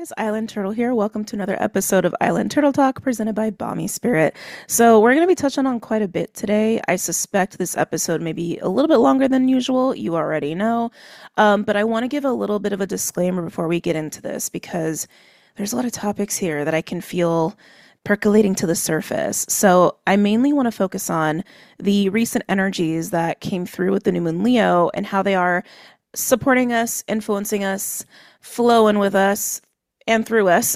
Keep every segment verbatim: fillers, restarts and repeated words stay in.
guys, Island Turtle here. Welcome to another episode of Island Turtle Talk presented by Balmy Spirit. So, we're going to be touching on quite a bit today. I suspect this episode may be a little bit longer than usual. You already know. Um, but I want to give a little bit of a disclaimer before we get into this because there's a lot of topics here that I can feel percolating to the surface. So, I mainly want to focus on the recent energies that came through with the new moon Leo and how they are supporting us, influencing us, flowing with us, and through us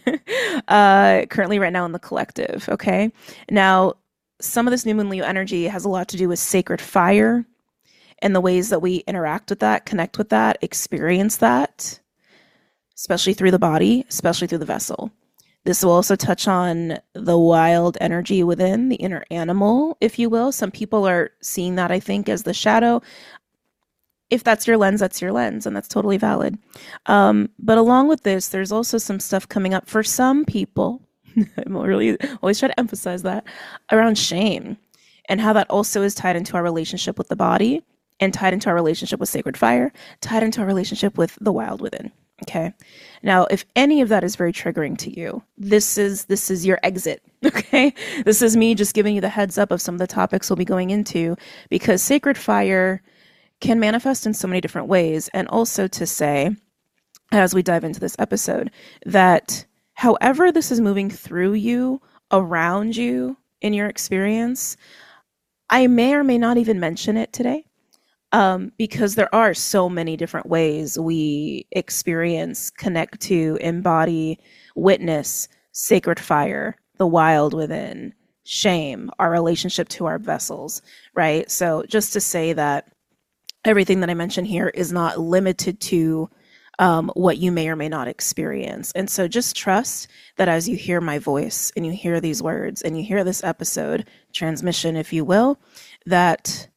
uh, currently right now in the collective. Okay. Now, some of this new moon Leo energy has a lot to do with sacred fire and the ways that we interact with that, connect with that, experience that, especially through the body, especially through the vessel. This will also touch on the wild energy within the inner animal, if you will. Some people are seeing that, I think, as the shadow. If that's your lens, that's your lens, and that's totally valid. Um, but along with this, there's also some stuff coming up for some people. I'm really always try to emphasize that around shame and how that also is tied into our relationship with the body and tied into our relationship with sacred fire, tied into our relationship with the wild within. Okay. Now, if any of that is very triggering to you, this is this is your exit. Okay. This is me just giving you the heads up of some of the topics we'll be going into, because sacred fire can manifest in so many different ways. And also to say, as we dive into this episode, that however this is moving through you, around you, in your experience, I may or may not even mention it today, um, because there are so many different ways we experience, connect to, embody, witness sacred fire, the wild within, shame, our relationship to our vessels, right? So just to say that everything that I mention here is not limited to um, what you may or may not experience. And so just trust that as you hear my voice and you hear these words and you hear this episode, transmission, if you will, that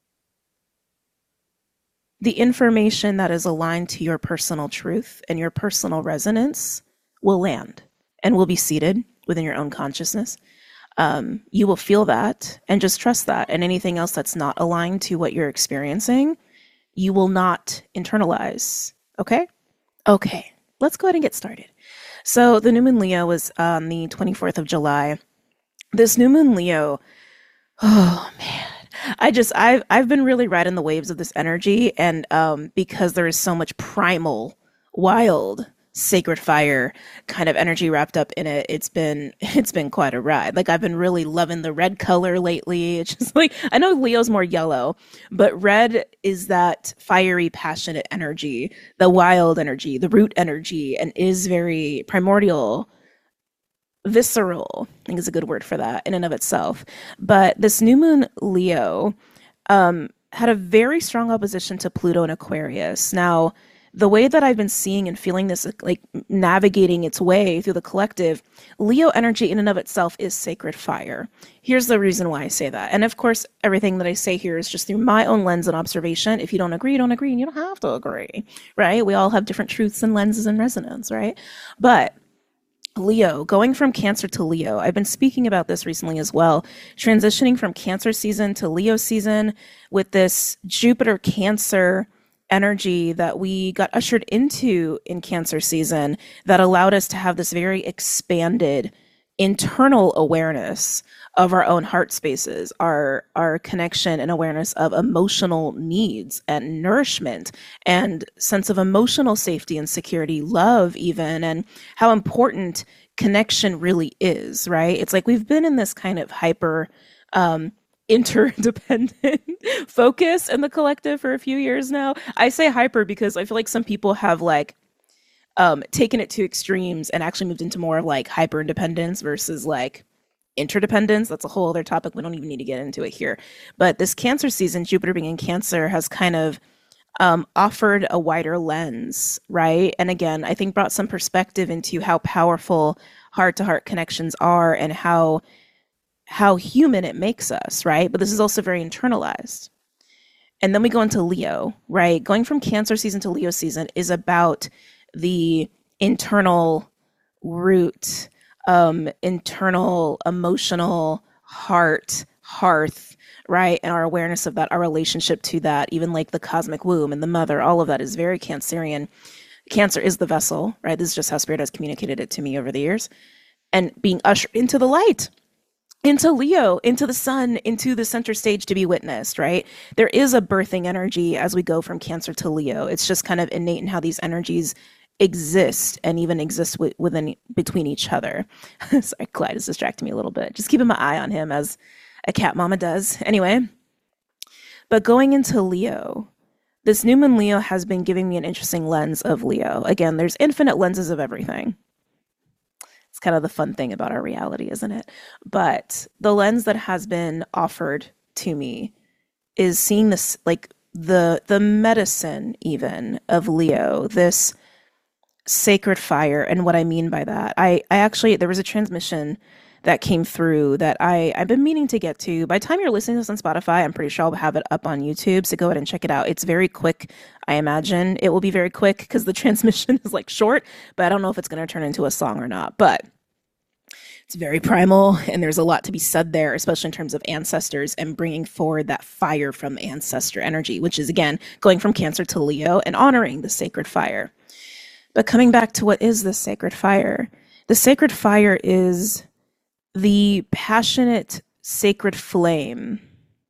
the information that is aligned to your personal truth and your personal resonance will land and will be seated within your own consciousness. Um, you will feel that and just trust that. And anything else that's not aligned to what you're experiencing, you will not internalize. Okay? Okay. Let's go ahead and get started. So the new moon Leo was on the twenty-fourth of July. This new moon Leo, oh man. I just, I've, I've been really riding the waves of this energy. And um, because there is so much primal, wild, sacred fire kind of energy wrapped up in it, it's been it's been quite a ride. Like, I've been really loving the red color lately. It's just like, I know Leo's more yellow, but red is that fiery, passionate energy, the wild energy, the root energy, and is very primordial, visceral, I think is a good word for that in and of itself. But this new moon Leo um had a very strong opposition to Pluto and Aquarius. Now, the way that I've been seeing and feeling this, like navigating its way through the collective, Leo energy in and of itself is sacred fire. Here's the reason why I say that. And of course, everything that I say here is just through my own lens and observation. If you don't agree, you don't agree, and you don't have to agree, right? We all have different truths and lenses and resonance, right? But Leo, going from Cancer to Leo, I've been speaking about this recently as well, transitioning from Cancer season to Leo season with this Jupiter Cancer energy that we got ushered into in Cancer season that allowed us to have this very expanded internal awareness of our own heart spaces, our our connection and awareness of emotional needs and nourishment and sense of emotional safety and security, love even, and how important connection really is, right? It's like we've been in this kind of hyper um interdependent focus in the collective for a few years now. I say hyper because I feel like some people have like um taken it to extremes and actually moved into more of like hyper independence versus like interdependence. That's a whole other topic. We don't even need to get into it here. But this Cancer season, Jupiter being in Cancer, has kind of um offered a wider lens, right? And again, I think brought some perspective into how powerful heart-to-heart connections are and how how human it makes us, right? But this is also very internalized. And then we go into Leo, right? Going from Cancer season to Leo season is about the internal root, um, internal emotional heart, hearth, right? And our awareness of that, our relationship to that, even like the cosmic womb and the mother, all of that is very Cancerian. Cancer is the vessel, right? This is just how Spirit has communicated it to me over the years. And being ushered into the light, into Leo, into the sun, into the center stage to be witnessed, right? There is a birthing energy as we go from Cancer to Leo. It's just kind of innate in how these energies exist and even exist w- within between each other. Sorry, Clyde is distracting me a little bit. Just keeping my eye on him as a cat mama does. Anyway, but going into Leo, this new moon Leo has been giving me an interesting lens of Leo. Again, there's infinite lenses of everything. It's kind of the fun thing about our reality, isn't it? But the lens that has been offered to me is seeing this, like the the medicine even of Leo, this sacred fire. And what I mean by that, I, I actually, there was a transmission that came through that I, I've been meaning to get to. By the time you're listening to this on Spotify, I'm pretty sure I'll have it up on YouTube. So go ahead and check it out. It's very quick. I imagine it will be very quick because the transmission is like short, but I don't know if it's going to turn into a song or not. But it's very primal, and there's a lot to be said there, especially in terms of ancestors and bringing forward that fire from ancestor energy, which is, again, going from Cancer to Leo and honoring the sacred fire. But coming back to what is the sacred fire? The sacred fire is the passionate sacred flame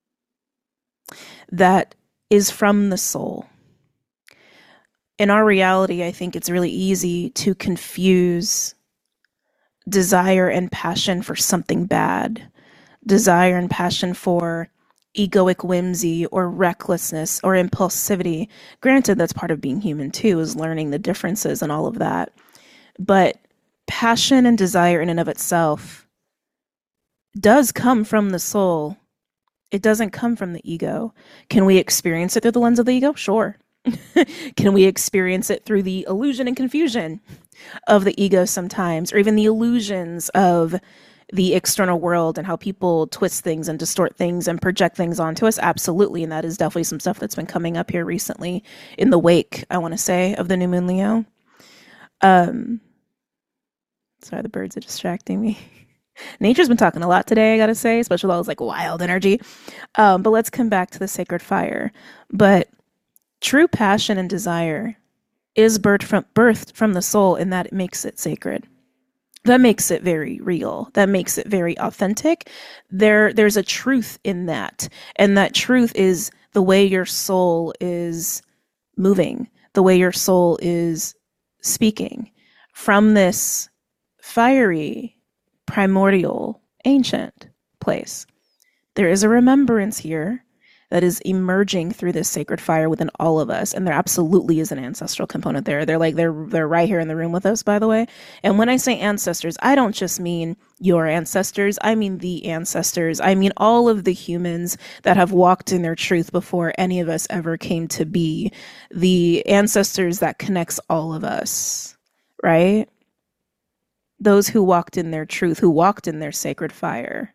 that is from the soul. In our reality, I think it's really easy to confuse desire and passion for something bad, desire and passion for egoic whimsy or recklessness or impulsivity. Granted, that's part of being human too, is learning the differences and all of that. But passion and desire in and of itself does come from the soul. It doesn't come from the ego. Can we experience it through the lens of the ego? Sure. Can we experience it through the illusion and confusion of the ego sometimes, or even the illusions of the external world and how people twist things and distort things and project things onto us? Absolutely. And that is definitely some stuff that's been coming up here recently in the wake, I want to say, of the new moon Leo. Um, sorry, the birds are distracting me. Nature's been talking a lot today, I gotta say, especially with all this like wild energy. Um, but let's come back to the sacred fire. But true passion and desire is birthed from, birthed from the soul, in that it makes it sacred. That makes it very real. That makes it very authentic. There, there's a truth in that. And that truth is the way your soul is moving, the way your soul is speaking from this fiery, primordial, ancient place. There is a remembrance here that is emerging through this sacred fire within all of us. And there absolutely is an ancestral component there. They're like, they're, they're right here in the room with us, by the way. And when I say ancestors, I don't just mean your ancestors. I mean the ancestors. I mean all of the humans that have walked in their truth before any of us ever came to be. The ancestors that connects all of us, right? Those who walked in their truth, who walked in their sacred fire.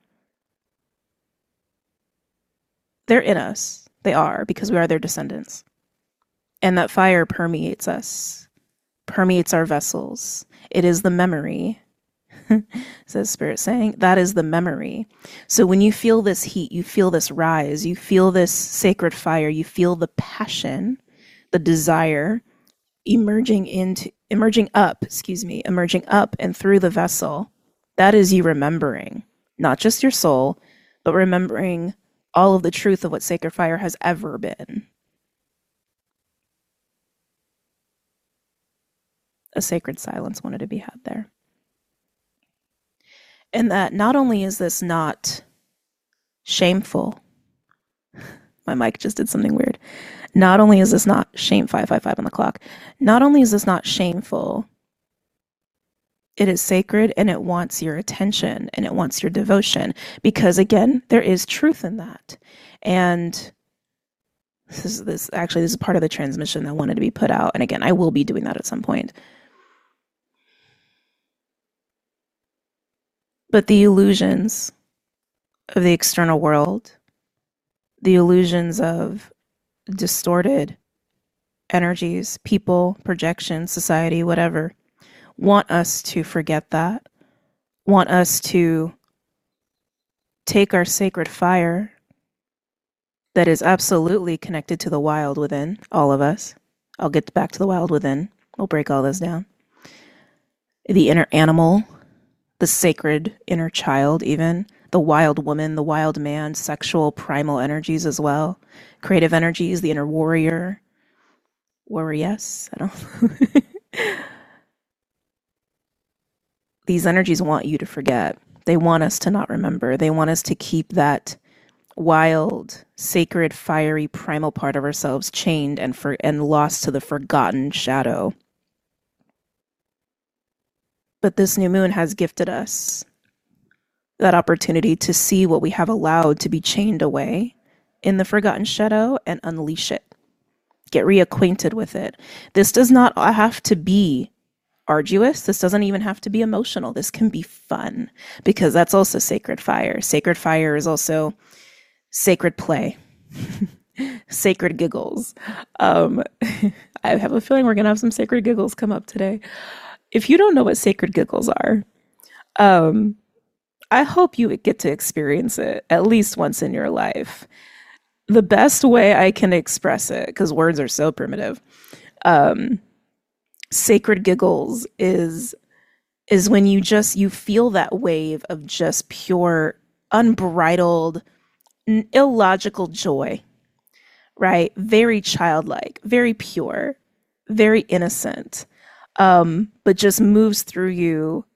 They're in us. They are, because we are their descendants. And that fire permeates us, permeates our vessels. It is the memory, says Spirit saying, that is the memory. So when you feel this heat, you feel this rise, you feel this sacred fire, you feel the passion, the desire emerging into, emerging up, excuse me, emerging up and through the vessel. That is you remembering, not just your soul, but remembering all of the truth of what sacred fire has ever been. A sacred silence wanted to be had there. And that not only is this not shameful, my mic just did something weird. Not only is this not shame, five five five on the clock, not only is this not shameful, it is sacred, and it wants your attention and it wants your devotion, because again, there is truth in that. And this is this actually this is part of the transmission that wanted to be put out. And again, I will be doing that at some point. But the illusions of the external world, the illusions of distorted energies, people, projections, society, whatever, want us to forget that, want us to take our sacred fire that is absolutely connected to the wild within all of us. I'll get back to the wild within We'll break all this down. The inner animal, the sacred inner child, even the wild woman, the wild man, sexual primal energies as well, creative energies, the inner warrior, warrior, yes, I don't. These energies want you to forget. They want us to not remember. They want us to keep that wild, sacred, fiery, primal part of ourselves chained and for and lost to the forgotten shadow. But this new moon has gifted us that opportunity to see what we have allowed to be chained away in the forgotten shadow and unleash it. Get reacquainted with it. This does not have to be arduous. This doesn't even have to be emotional. This can be fun, because that's also sacred fire. Sacred fire is also sacred play, sacred giggles. Um, I have a feeling we're going to have some sacred giggles come up today. If you don't know what sacred giggles are, um, I hope you get to experience it at least once in your life. The best way I can express it, because words are so primitive, um, sacred giggles is is when you just you feel that wave of just pure, unbridled, n- illogical joy, right? Very childlike, very pure, very innocent, um, but just moves through you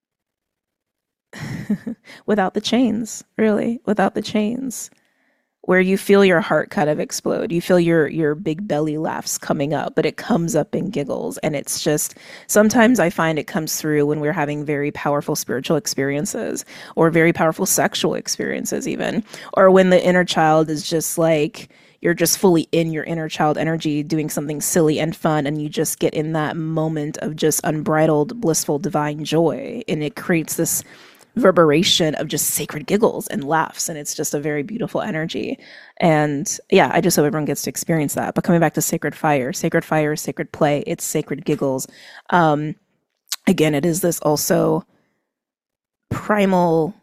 without the chains, really, without the chains, where you feel your heart kind of explode. You feel your your big belly laughs coming up, but it comes up in giggles. And it's just, sometimes I find it comes through when we're having very powerful spiritual experiences, or very powerful sexual experiences even, or when the inner child is just like, you're just fully in your inner child energy doing something silly and fun, and you just get in that moment of just unbridled, blissful, divine joy, and it creates this reverberation of just sacred giggles and laughs, and it's just a very beautiful energy. And yeah, I just hope everyone gets to experience that. But coming back to sacred fire, sacred fire is sacred play, it's sacred giggles. Um, again, it is this also primal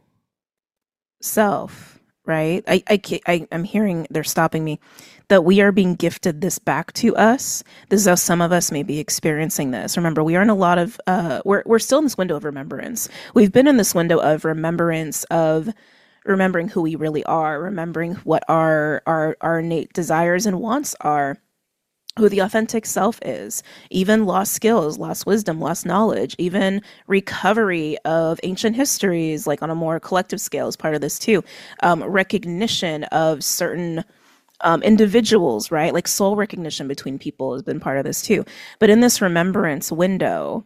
self, right? I, I, I, I'm hearing, they're stopping me, that we are being gifted this back to us. This is how some of us may be experiencing this. Remember, we are in a lot of, uh, we're, we're still in this window of remembrance. We've been in this window of remembrance, of remembering who we really are, remembering what our, our, our innate desires and wants are, who the authentic self is, even lost skills, lost wisdom, lost knowledge, even recovery of ancient histories, like on a more collective scale is part of this too. Um, recognition of certain um, individuals, right? Like soul recognition between people has been part of this too. But in this remembrance window,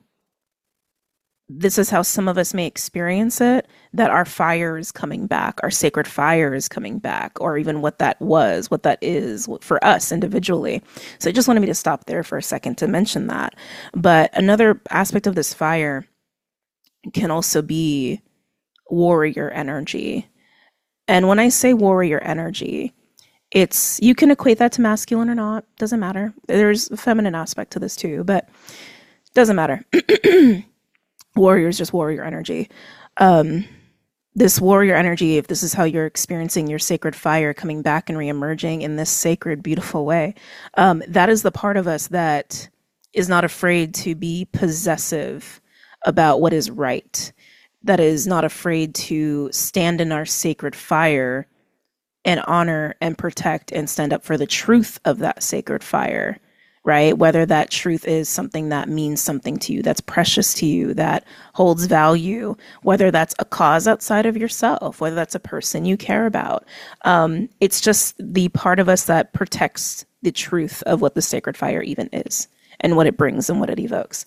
this is how some of us may experience it, that our fire is coming back, our sacred fire is coming back, or even what that was, what that is for us individually. So I just wanted me to stop there for a second to mention that. But another aspect of this fire can also be warrior energy. And when I say warrior energy, it's, you can equate that to masculine or not, doesn't matter. There's a feminine aspect to this too, but doesn't matter. Warrior is just warrior energy. Um, this warrior energy, if this is how you're experiencing your sacred fire coming back and reemerging in this sacred, beautiful way, um, that is the part of us that is not afraid to be possessive about what is right, that is not afraid to stand in our sacred fire and honor and protect and stand up for the truth of that sacred fire. Right? Whether that truth is something that means something to you, that's precious to you, that holds value, whether that's a cause outside of yourself, whether that's a person you care about. Um, it's just the part of us that protects the truth of what the sacred fire even is and what it brings and what it evokes.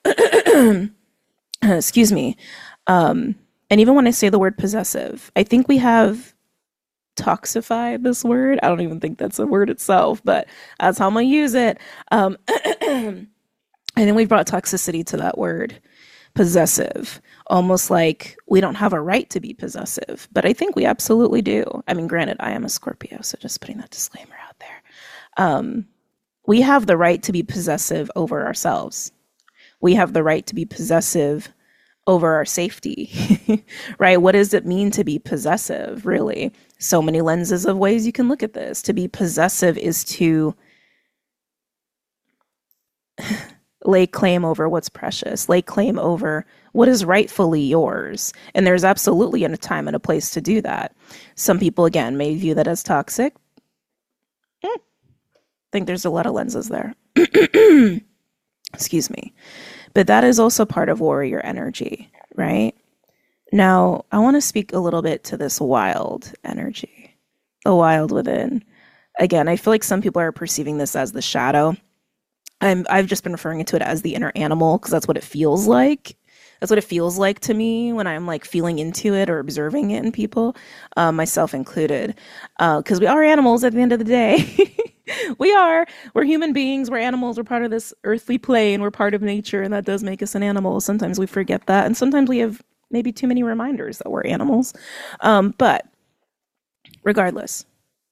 Excuse me. Um, and even when I say the word possessive, I think we have toxify this word. I don't even think that's a word itself, but that's how I'm gonna use it. Um, and then we brought toxicity to that word, possessive, almost like we don't have a right to be possessive, but I think we absolutely do. I mean, granted, I am a Scorpio, so just putting that disclaimer out there. Um, we have the right to be possessive over ourselves. We have the right to be possessive over our safety, right? What does it mean to be possessive, really? So many lenses of ways you can look at this. To be possessive is to, Lay claim over what's precious. Lay claim over what is rightfully yours. And there's absolutely a time and a place to do that. Some people, again, may view that as toxic. I think there's a lot of lenses there. Excuse me. But that is also part of warrior energy, right? Now, I want to speak a little bit to this wild energy, the wild within. Again, I feel like some people are perceiving this as the shadow. I'm, I've just been referring to it as the inner animal because that's what it feels like. That's what it feels like to me when I'm like feeling into it or observing it in people, uh, myself included. Because uh, we are animals at the end of the day. We are. We're human beings. We're animals. We're part of this earthly plane. We're part of nature, and that does make us an animal. Sometimes we forget that, and sometimes we have maybe too many reminders that we're animals. Um, but regardless,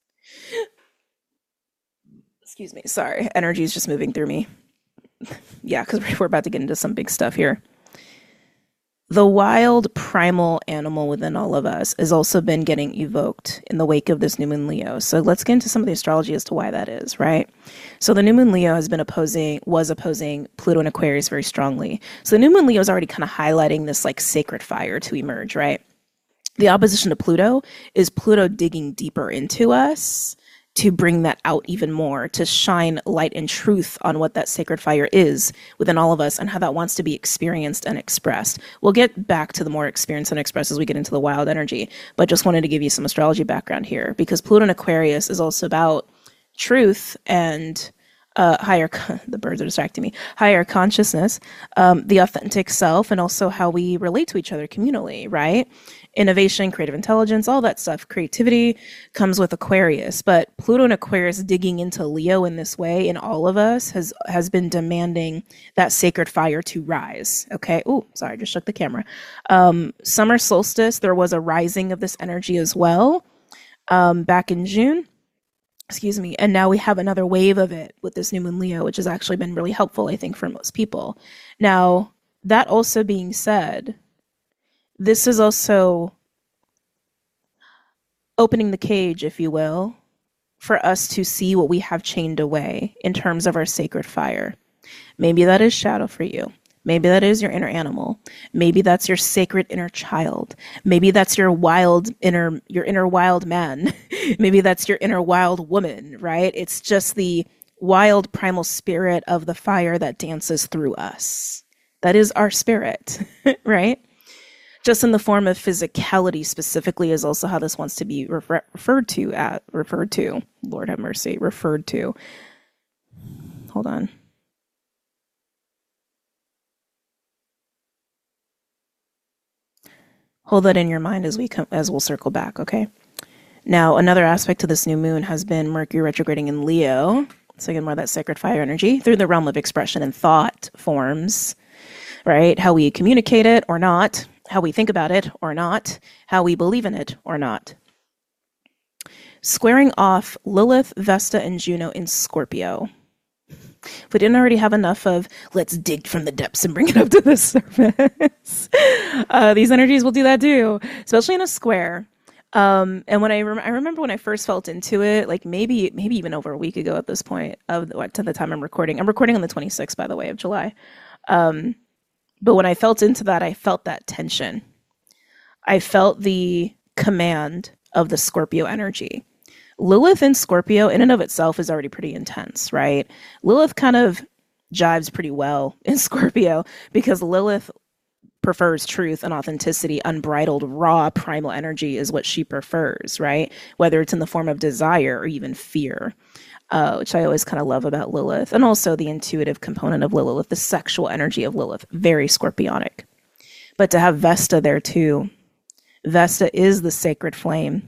excuse me. Sorry, energy is just moving through me. Yeah, because we're about to get into some big stuff here. The wild primal animal within all of us has also been getting evoked in the wake of this new moon Leo. So let's get into some of the astrology as to why that is, right? So the new moon Leo has been opposing, was opposing Pluto and Aquarius very strongly. So the new moon Leo is already kind of highlighting this like sacred fire to emerge, right? The opposition to Pluto is Pluto digging deeper into us to bring that out even more, to shine light and truth on what that sacred fire is within all of us and how that wants to be experienced and expressed. We'll get back to the more experienced and expressed as we get into the wild energy, but just wanted to give you some astrology background here because Pluto and Aquarius is also about truth and uh, higher, the birds are distracting me, higher consciousness, um, the authentic self, and also how we relate to each other communally, right? Innovation, creative intelligence, all that stuff, creativity comes with Aquarius. But Pluto and Aquarius digging into Leo in this way in all of us has has been demanding that sacred fire to rise. Okay. Oh, sorry, I just shook the camera. Um, summer solstice, there was a rising of this energy as well um, back in June. Excuse me. And now we have another wave of it with this new moon Leo, which has actually been really helpful, I think, for most people. Now, that also being said, this is also opening the cage, if you will, for us to see what we have chained away in terms of our sacred fire. Maybe that is shadow for you. Maybe that is your inner animal. Maybe that's your sacred inner child. Maybe that's your wild inner, your inner wild man. Maybe that's your inner wild woman, right? It's just the wild primal spirit of the fire that dances through us. That is our spirit, right? Just in the form of physicality specifically is also how this wants to be refer- referred to at referred to. Lord have mercy, referred to. Hold on. Hold that in your mind as we come, as we'll circle back, okay? Now, another aspect to this new moon has been Mercury retrograding in Leo. So again, more of that sacred fire energy through the realm of expression and thought forms, right? How we communicate it or not, how we think about it or not, how we believe in it or not. Squaring off Lilith, Vesta, and Juno in Scorpio. If we didn't already have enough of, let's dig from the depths and bring it up to the surface, uh, these energies will do that too, especially in a square. Um, and when I, rem- I remember when I first felt into it, like maybe maybe even over a week ago at this point, of the, to the time I'm recording. I'm recording on the twenty-sixth, by the way, of July. Um, but when I felt into that, I felt that tension. I felt the command of the Scorpio energy. Lilith in Scorpio in and of itself is already pretty intense, right? Lilith kind of jives pretty well in Scorpio because Lilith prefers truth and authenticity. Unbridled, raw, primal energy is what she prefers, right? Whether it's in the form of desire or even fear, uh, which I always kind of love about Lilith. And also the intuitive component of Lilith, the sexual energy of Lilith, very scorpionic. But to have Vesta there too, Vesta is the sacred flame.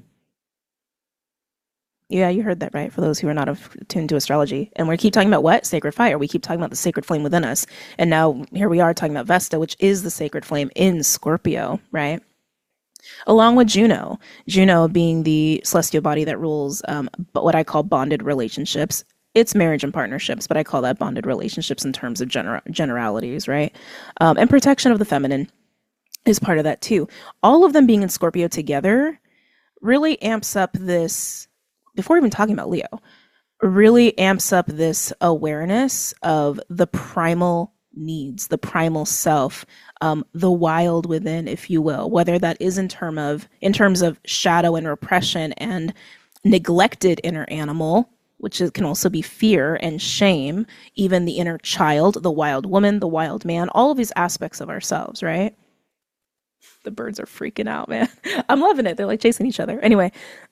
Yeah, you heard that right, for those who are not attuned to astrology. And we keep talking about what? Sacred fire. We keep talking about the sacred flame within us. And now here we are talking about Vesta, which is the sacred flame in Scorpio, right? Along with Juno. Juno being the celestial body that rules um, what I call bonded relationships. It's marriage and partnerships, but I call that bonded relationships in terms of gener- generalities, right? Um, and protection of the feminine is part of that too. All of them being in Scorpio together really amps up this, before even talking about Leo, really amps up this awareness of the primal needs, the primal self, um, the wild within, if you will, whether that is in term of in terms of shadow and repression and neglected inner animal, which is, can also be fear and shame, even the inner child, the wild woman, the wild man, all of these aspects of ourselves, right? The birds are freaking out, man. I'm loving it. They're like chasing each other. Anyway,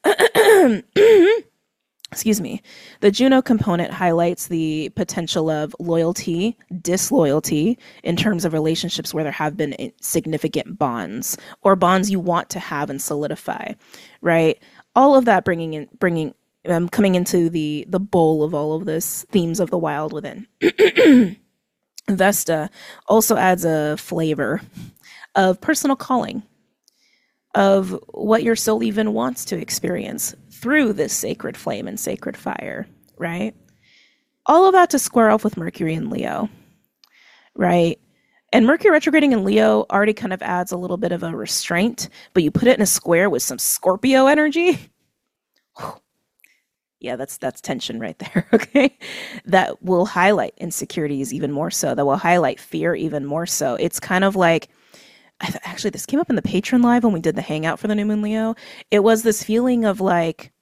excuse me. The Juno component highlights the potential of loyalty, disloyalty in terms of relationships where there have been significant bonds or bonds you want to have and solidify, right? All of that bringing in, bringing, um, coming into the the bowl of all of this themes of the wild within. Vesta also adds a flavor of personal calling, of what your soul even wants to experience through this sacred flame and sacred fire, right? All of that to square off with Mercury in Leo, right? And Mercury retrograding in Leo already kind of adds a little bit of a restraint, but you put it in a square with some Scorpio energy. Yeah, that's that's tension right there, okay? That will highlight insecurities even more so. That will highlight fear even more so. It's kind of like, actually, this came up in the Patreon live when we did the hangout for the new moon Leo. It was this feeling of like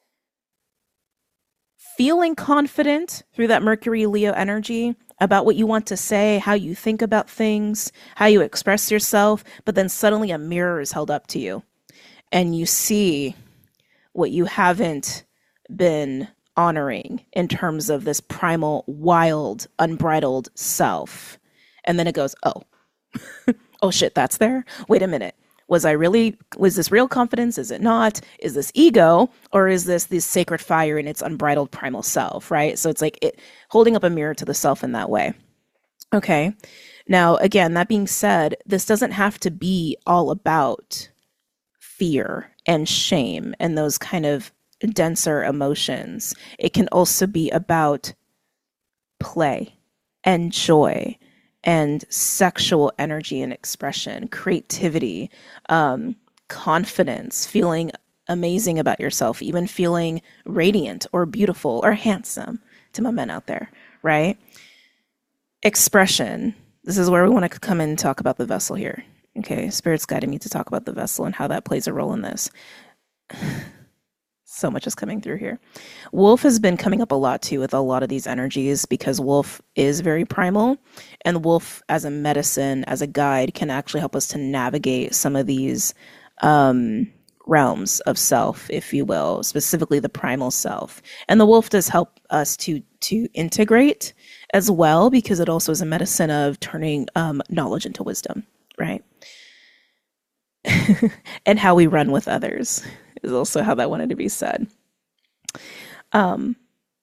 feeling confident through that Mercury Leo energy about what you want to say, how you think about things, how you express yourself, but then suddenly a mirror is held up to you and you see what you haven't been honoring in terms of this primal, wild, unbridled self. And then it goes, oh, oh shit, that's there? Wait a minute. Was I really, was this real confidence? Is it not? Is this ego? Or is this this sacred fire in its unbridled primal self, right? So it's like it holding up a mirror to the self in that way. Okay. Now, again, that being said, this doesn't have to be all about fear and shame and those kind of denser emotions. It can also be about play and joy and sexual energy and expression, creativity, um, confidence, feeling amazing about yourself, even feeling radiant or beautiful or handsome to my men out there, right? Expression. This is where we want to come in and talk about the vessel here. Okay, Spirit's guiding me to talk about the vessel and how that plays a role in this. So much is coming through here. Wolf has been coming up a lot too with a lot of these energies because wolf is very primal, and wolf as a medicine, as a guide, can actually help us to navigate some of these um, realms of self, if you will, specifically the primal self. And the wolf does help us to to integrate as well because it also is a medicine of turning um, knowledge into wisdom, right? And how we run with others is also how that wanted to be said. Um,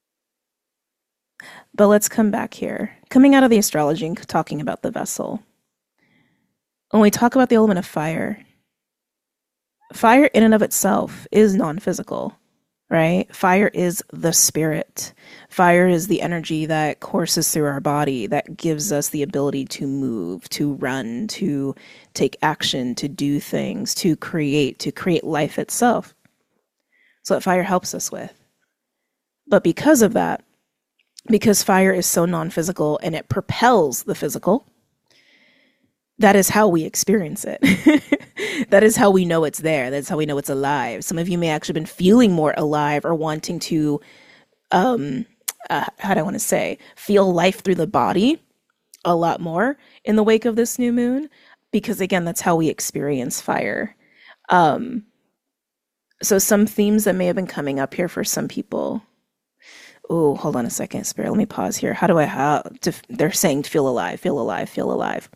but let's come back here. Coming out of the astrology and talking about the vessel. When we talk about the element of fire, fire in and of itself is non-physical, right? Fire is the spirit. Fire is the energy that courses through our body, that gives us the ability to move, to run, to take action, to do things, to create, to create life itself. So what fire helps us with. But because of that, because fire is so non-physical and it propels the physical, that is how we experience it. That is how we know it's there. That's how we know it's alive. Some of you may actually been feeling more alive or wanting to, um, uh, how do I want to say, feel life through the body a lot more in the wake of this new moon, because again, that's how we experience fire. Um, so some themes that may have been coming up here for some people. Oh, hold on a second, Spirit. Let me pause here. How do I, how to, they're saying feel alive, feel alive, feel alive.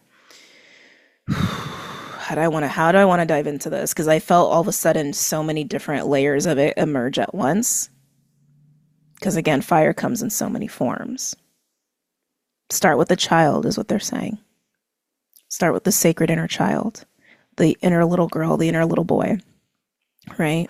How do I want to, how do I want to dive into this? Because I felt all of a sudden so many different layers of it emerge at once. Because again, fire comes in so many forms. Start with the child is what they're saying. Start with the sacred inner child, the inner little girl, the inner little boy, right?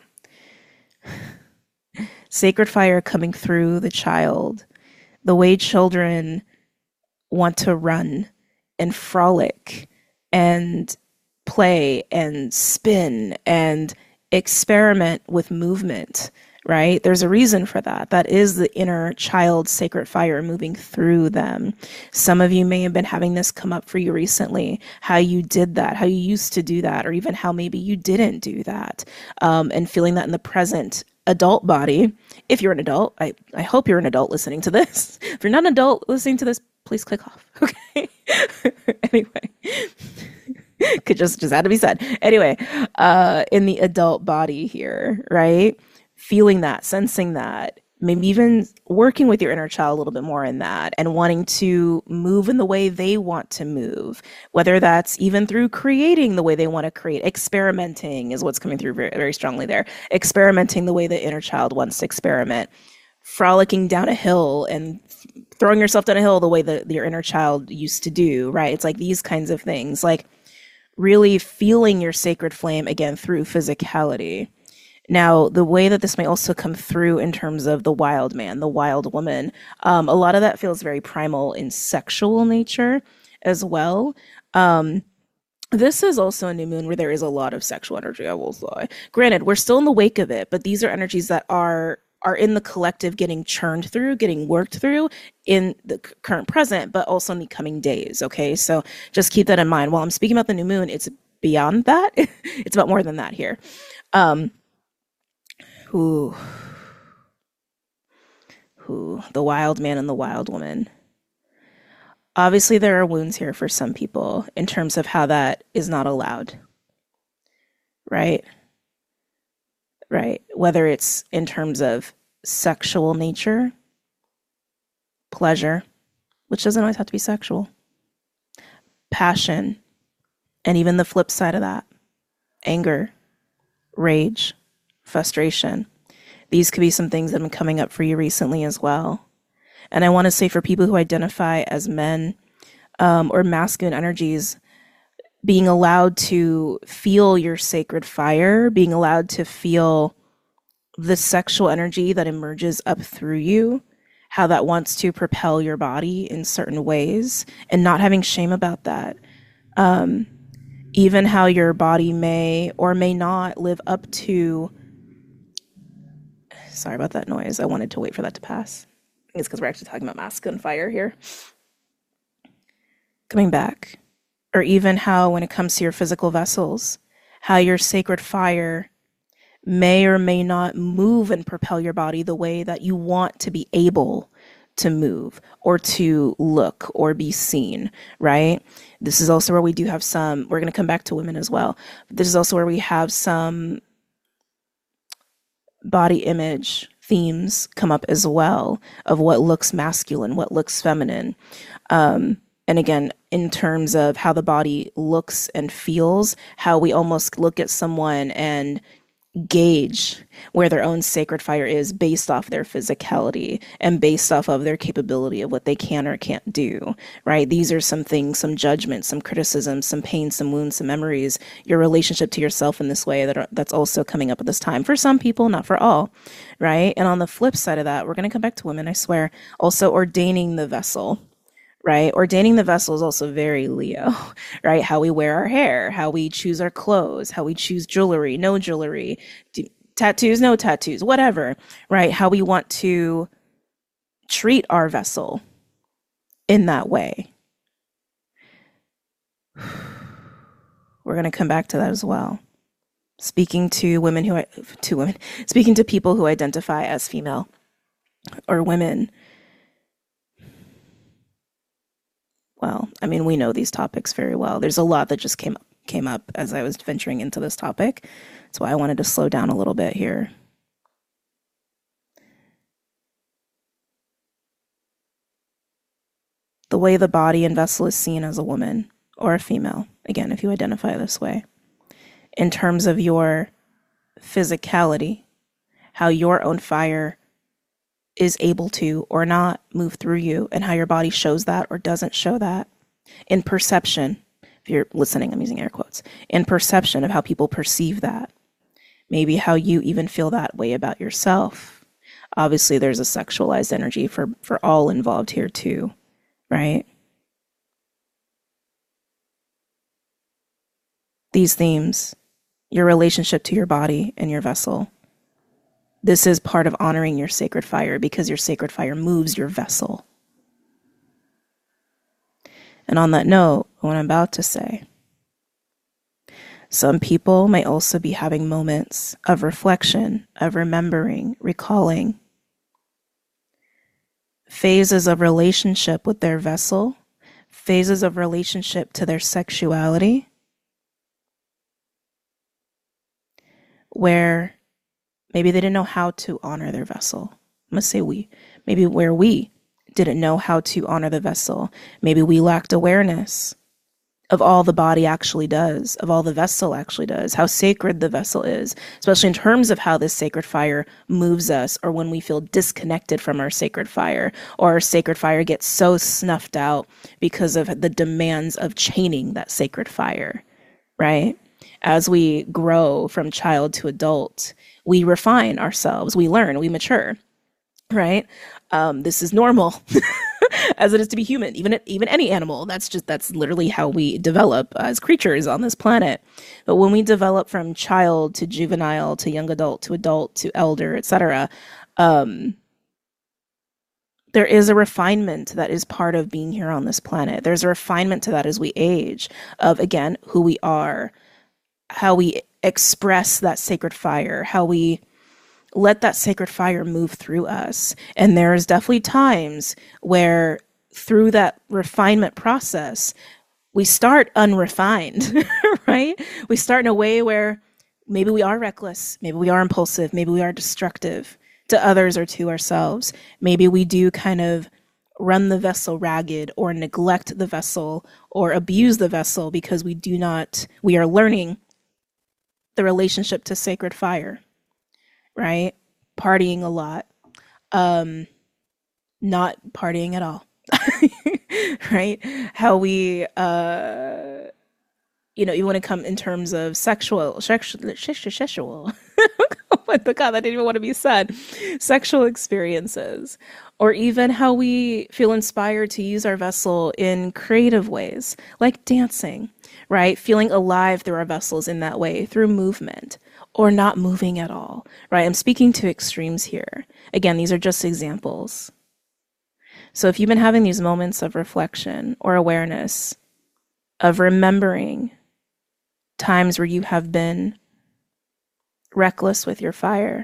Sacred fire coming through the child, the way children want to run and frolic and play and spin and experiment with movement, right? There's a reason for that. That is the inner child sacred fire moving through them. Some of you may have been having this come up for you recently, how you did that, how you used to do that, or even how maybe you didn't do that, um, and feeling that in the present adult body. If you're an adult, I, I hope you're an adult listening to this. If you're not an adult listening to this, please click off. Okay. Anyway, could just just had to be said. Anyway, uh, in the adult body here, right? Feeling that, sensing that, maybe even working with your inner child a little bit more in that, and wanting to move in the way they want to move, whether that's even through creating the way they want to create. Experimenting is what's coming through very, very strongly there. Experimenting the way the inner child wants to experiment. Frolicking down a hill and throwing yourself down a hill the way that your inner child used to do, right? It's like these kinds of things, like really feeling your sacred flame again through physicality. Now, the way that this may also come through in terms of the wild man, the wild woman, um, a lot of that feels very primal in sexual nature as well. Um, this is also a new moon where there is a lot of sexual energy, I will say. Granted, we're still in the wake of it, but these are energies that are are in the collective getting churned through, getting worked through in the current present, but also in the coming days, okay? So just keep that in mind. While I'm speaking about the new moon, it's beyond that. It's about more than that here. Um, Ooh. Ooh, the wild man and the wild woman. Obviously, there are wounds here for some people in terms of how that is not allowed. Right? Right. Whether it's in terms of sexual nature, pleasure, which doesn't always have to be sexual, passion, and even the flip side of that, anger, rage, frustration. These could be some things that have been coming up for you recently as well. And I want to say for people who identify as men um, or masculine energies, being allowed to feel your sacred fire, being allowed to feel the sexual energy that emerges up through you, how that wants to propel your body in certain ways, and not having shame about that. Um, even how your body may or may not live up to. Sorry about that noise. I wanted to wait for that to pass. I think it's because we're actually talking about masculine fire here. Coming back. Or even how, when it comes to your physical vessels, how your sacred fire may or may not move and propel your body the way that you want to be able to move or to look or be seen, right? This is also where we do have some, we're going to come back to women as well. This is also where we have some body image themes come up as well of what looks masculine, what looks feminine. Um, and again, in terms of how the body looks and feels, how we almost look at someone and gauge where their own sacred fire is based off their physicality and based off of their capability of what they can or can't do, right? These are some things, some judgments, some criticisms, some pain, some wounds, some memories, your relationship to yourself in this way that are, that's also coming up at this time for some people, not for all, right? And on the flip side of that, we're going to come back to women, I swear, also ordaining the vessel, right? Ordaining the vessel is also very Leo, right? How we wear our hair, how we choose our clothes, how we choose jewelry, no jewelry, do, tattoos, no tattoos, whatever, right? How we want to treat our vessel in that way. We're going to come back to that as well. Speaking to women who, to women, speaking to people who identify as female or women. Well, I mean, we know these topics very well. There's a lot that just came up, came up as I was venturing into this topic. That's why I wanted to slow down a little bit here. The way the body and vessel is seen as a woman or a female, again, if you identify this way, in terms of your physicality, how your own fire is able to or not move through you, and how your body shows that or doesn't show that. In perception, if you're listening, I'm using air quotes, in perception of how people perceive that. Maybe how you even feel that way about yourself. Obviously, there's a sexualized energy for, for all involved here too, right? These themes, your relationship to your body and your vessel, This is part of honoring your sacred fire because your sacred fire moves your vessel. And on that note, what I'm about to say, some people may also be having moments of reflection, of remembering, recalling phases of relationship with their vessel, phases of relationship to their sexuality, where maybe they didn't know how to honor their vessel. I'm going to say we. Maybe where we didn't know how to honor the vessel. Maybe we lacked awareness of all the body actually does, of all the vessel actually does, how sacred the vessel is, especially in terms of how this sacred fire moves us, or when we feel disconnected from our sacred fire, or our sacred fire gets so snuffed out because of the demands of chaining that sacred fire, right? As we grow from child to adult, we refine ourselves, we learn, we mature, right? Um, this is normal. As it is to be human, even even any animal. That's just that's literally how we develop as creatures on this planet. But when we develop from child to juvenile to young adult to adult to elder, et cetera, um, there is a refinement that is part of being here on this planet. There's a refinement to that as we age, of again who we are, how we express that sacred fire, how we let that sacred fire move through us. And there's definitely times where through that refinement process, we start unrefined, right? We start in a way where maybe we are reckless, maybe we are impulsive, maybe we are destructive to others or to ourselves. Maybe we do kind of run the vessel ragged or neglect the vessel or abuse the vessel because we do not, we are learning the relationship to sacred fire. Right? Partying a lot, um, not partying at all, right? How we, uh, you know, you want to come in terms of sexual, sexual, sexual, oh my God, that didn't even want to be said, sexual experiences, or even how we feel inspired to use our vessel in creative ways, like dancing, right? Feeling alive through our vessels in that way, through movement. Or not moving at all, right? I'm speaking to extremes here. Again, these are just examples. So if you've been having these moments of reflection or awareness, of remembering times where you have been reckless with your fire,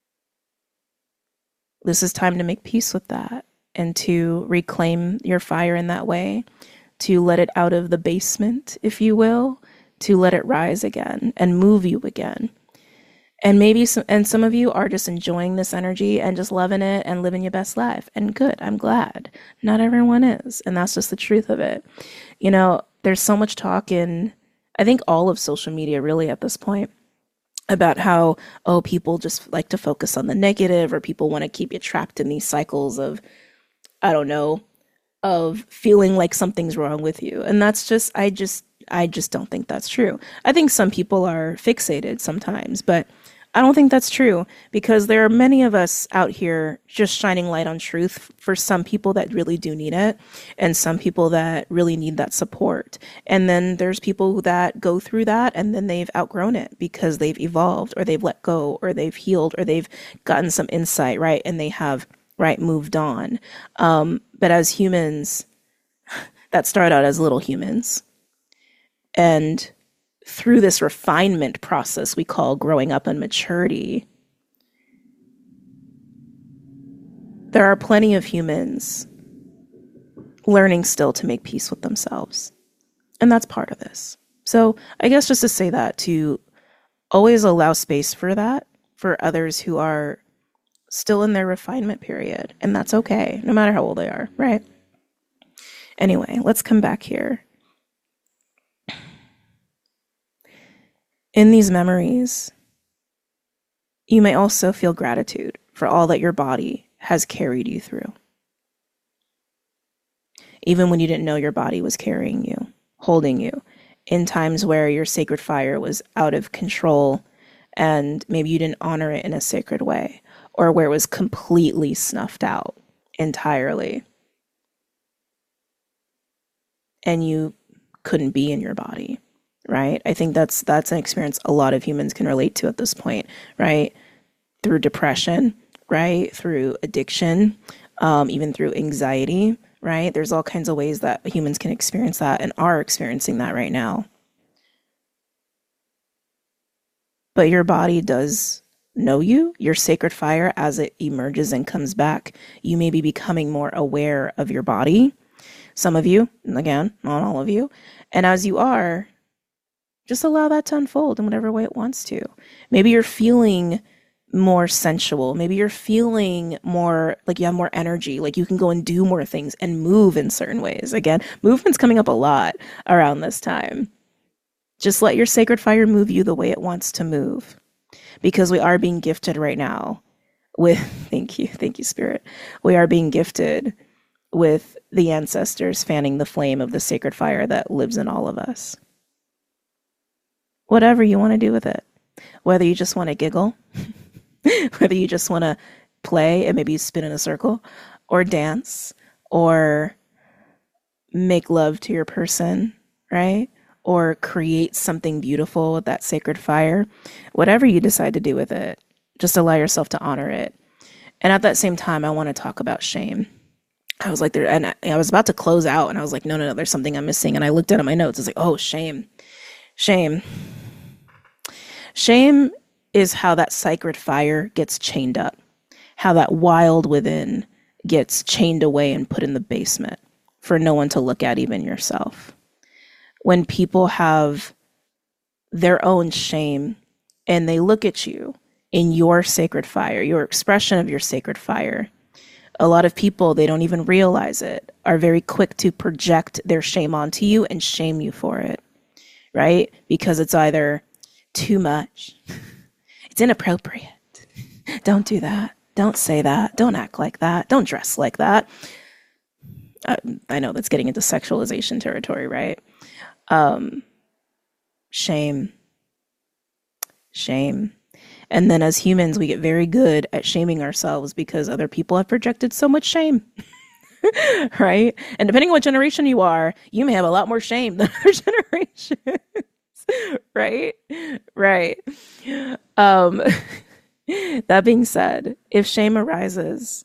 this is time to make peace with that and to reclaim your fire in that way, to let it out of the basement, if you will, to let it rise again and move you again. And maybe some, and some of you are just enjoying this energy and just loving it and living your best life. And good, I'm glad. Not everyone is. And that's just the truth of it. You know, there's so much talk in, I think, all of social media really at this point about how, oh, people just like to focus on the negative, or people want to keep you trapped in these cycles of, I don't know, of feeling like something's wrong with you. And that's just, I just, I just don't think that's true. I think some people are fixated sometimes, but I don't think that's true, because there are many of us out here just shining light on truth for some people that really do need it, and some people that really need that support. And then there's people that go through that and then they've outgrown it because they've evolved, or they've let go, or they've healed, or they've gotten some insight, right? And they have, right, moved on. Um, but as humans that start out as little humans, and through this refinement process we call growing up and maturity, there are plenty of humans learning still to make peace with themselves. And that's part of this. So I guess just to say that, to always allow space for that, for others who are still in their refinement period. And that's okay, no matter how old they are, right? Anyway, let's come back here. In these memories, you may also feel gratitude for all that your body has carried you through. Even when you didn't know your body was carrying you, holding you, in times where your sacred fire was out of control and maybe you didn't honor it in a sacred way, or where it was completely snuffed out entirely, and you couldn't be in your body. Right? I think that's that's an experience a lot of humans can relate to at this point, right? through depression, right? Through addiction, um, even through anxiety, right? There's all kinds of ways that humans can experience that and are experiencing that right now. But your body does know you, your sacred fire, as it emerges and comes back. You may be becoming more aware of your body. Some of you, again, not all of you. And as you are, just allow that to unfold in whatever way it wants to. Maybe you're feeling more sensual. Maybe you're feeling more like you have more energy, like you can go and do more things and move in certain ways. Again, movement's coming up a lot around this time. Just let your sacred fire move you the way it wants to move, because we are being gifted right now with, thank you, thank you, Spirit. We are being gifted with the ancestors fanning the flame of the sacred fire that lives in all of us. Whatever you want to do with it, whether you just want to giggle, whether you just want to play and maybe spin in a circle, or dance, or make love to your person, right? Or create something beautiful with that sacred fire. Whatever you decide to do with it, just allow yourself to honor it. And at that same time, I want to talk about shame. I was like, there, and I, I was about to close out, and I was like, no, no, no, there's something I'm missing. And I looked at my notes. I was like, oh, shame, shame. Shame is how that sacred fire gets chained up, how that wild within gets chained away and put in the basement for no one to look at, even yourself. When people have their own shame and they look at you in your sacred fire, your expression of your sacred fire, a lot of people, they don't even realize it, are very quick to project their shame onto you and shame you for it, right? Because it's either too much, it's inappropriate, don't do that, don't say that, don't act like that, don't dress like that. I, I know that's getting into sexualization territory, right? Um, shame, shame. And then as humans, we get very good at shaming ourselves because other people have projected so much shame, right? And depending on what generation you are, you may have a lot more shame than other generations, right? Right. Um, that being said, if shame arises,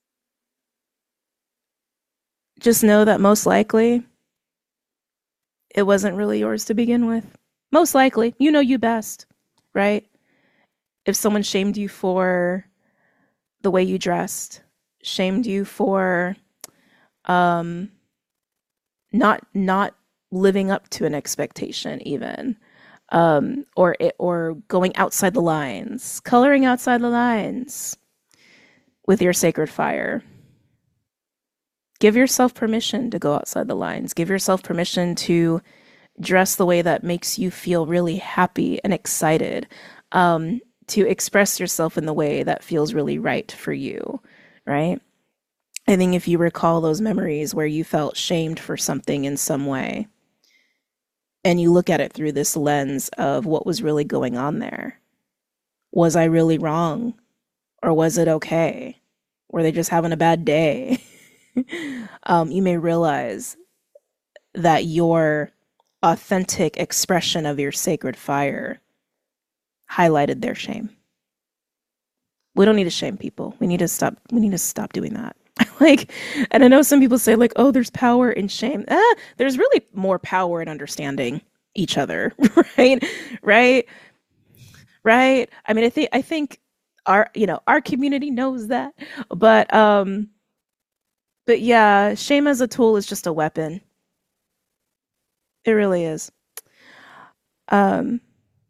just know that most likely it wasn't really yours to begin with. Most likely, you know you best, right? If someone shamed you for the way you dressed, shamed you for um, not not living up to an expectation, even, um, or it, or going outside the lines, coloring outside the lines with your sacred fire. Give yourself permission to go outside the lines. Give yourself permission to dress the way that makes you feel really happy and excited. Um, to express yourself in the way that feels really right for you, right? I think if you recall those memories where you felt shamed for something in some way, and you look at it through this lens of what was really going on there. Was I really wrong? Or was it okay? Were they just having a bad day? um, you may realize that your authentic expression of your sacred fire highlighted their shame. We don't need to shame people. We need to stop. We need to stop doing that. Like, and I know some people say like, oh, there's power in shame. Ah, there's really more power in understanding each other, right? Right? Right? I mean, I think I think our, you know, our community knows that, but um, but yeah, shame as a tool is just a weapon. It really is. Um.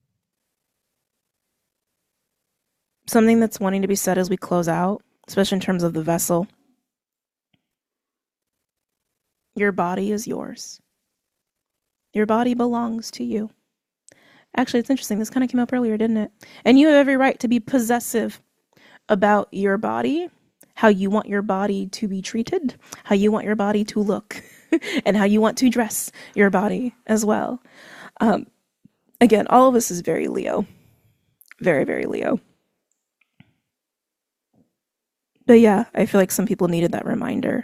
Something that's wanting to be said as we close out, especially in terms of the vessel. Your body is yours. Your body belongs to you. Actually, it's interesting. This kind of came up earlier, didn't it? And you have every right to be possessive about your body, how you want your body to be treated, how you want your body to look, and how you want to dress your body as well. Um, again, all of this is very Leo. Very, very Leo. But yeah, I feel like some people needed that reminder.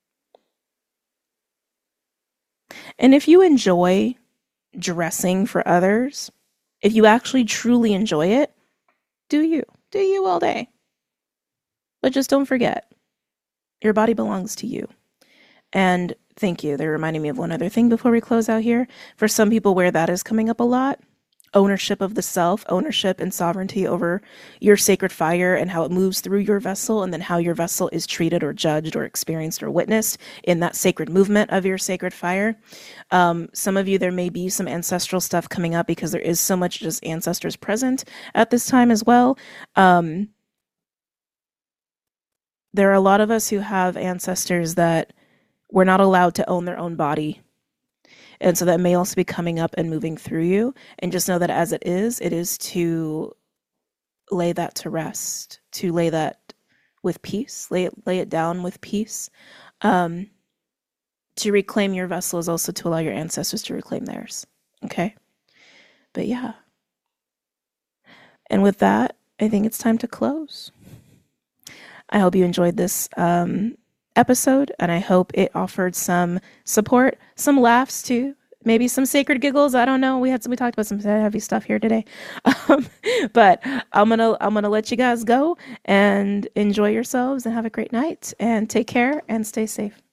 And if you enjoy dressing for others, if you actually truly enjoy it, do you. do you all day. But just don't forget, your body belongs to you. And thank you. They're reminding me of one other thing before we close out here. For some people where that is coming up a lot, ownership of the self, ownership and sovereignty over your sacred fire and how it moves through your vessel, and then how your vessel is treated or judged or experienced or witnessed in that sacred movement of your sacred fire. Um, some of you, there may be some ancestral stuff coming up because there is so much just ancestors present at this time as well. Um, there are a lot of us who have ancestors that were not allowed to own their own body. And so that may also be coming up and moving through you. And just know that as it is, it is to lay that to rest, to lay that with peace, lay it, lay it down with peace. Um, to reclaim your vessel is also to allow your ancestors to reclaim theirs. Okay? But yeah. And with that, I think it's time to close. I hope you enjoyed this um, episode, and I hope it offered some support, some laughs too, maybe some sacred giggles. I don't know. We had some, we talked about some heavy stuff here today, um, but I'm gonna I'm gonna let you guys go and enjoy yourselves and have a great night and take care and stay safe.